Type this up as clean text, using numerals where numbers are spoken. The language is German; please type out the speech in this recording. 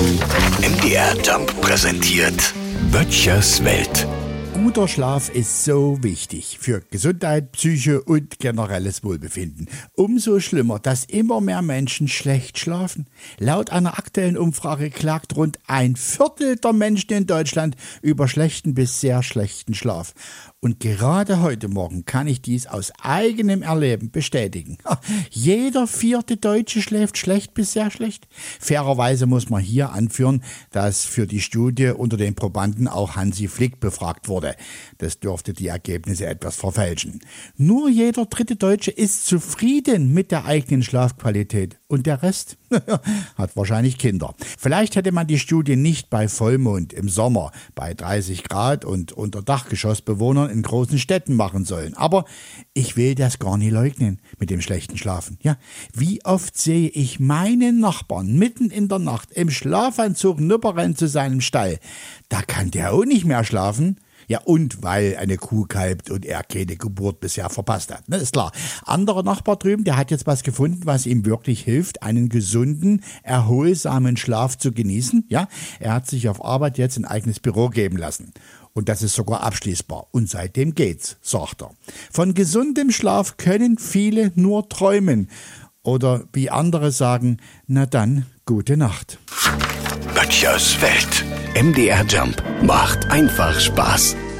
MDR Jump präsentiert Böttchers Welt. Guter Schlaf ist so wichtig für Gesundheit, Psyche und generelles Wohlbefinden. Umso schlimmer, dass immer mehr Menschen schlecht schlafen. Laut einer aktuellen Umfrage klagt rund 1/4 der Menschen in Deutschland über schlechten bis sehr schlechten Schlaf. Und gerade heute Morgen kann ich dies aus eigenem Erleben bestätigen. Jeder 4. Deutsche schläft schlecht bis sehr schlecht. Fairerweise muss man hier anführen, dass für die Studie unter den Probanden auch Hansi Flick befragt wurde. Das dürfte die Ergebnisse etwas verfälschen. Nur jeder 3. Deutsche ist zufrieden mit der eigenen Schlafqualität. Und der Rest hat wahrscheinlich Kinder. Vielleicht hätte man die Studie nicht bei Vollmond im Sommer, bei 30 Grad und unter Dachgeschossbewohnern in großen Städten machen sollen. Aber ich will das gar nicht leugnen mit dem schlechten Schlafen. Ja, wie oft sehe ich meinen Nachbarn mitten in der Nacht im Schlafanzug nuppern zu seinem Stall. Da kann der auch nicht mehr schlafen. Ja, und weil eine Kuh kalbt und er keine Geburt bisher verpasst hat. Ne, ist klar. Anderer Nachbar drüben, der hat jetzt was gefunden, was ihm wirklich hilft, einen gesunden, erholsamen Schlaf zu genießen. Ja, er hat sich auf Arbeit jetzt ein eigenes Büro geben lassen. Und das ist sogar abschließbar. Und seitdem geht's, sagt er. Von gesundem Schlaf können viele nur träumen. Oder wie andere sagen, na dann, gute Nacht. Böttchers Welt. MDR Jump macht einfach Spaß.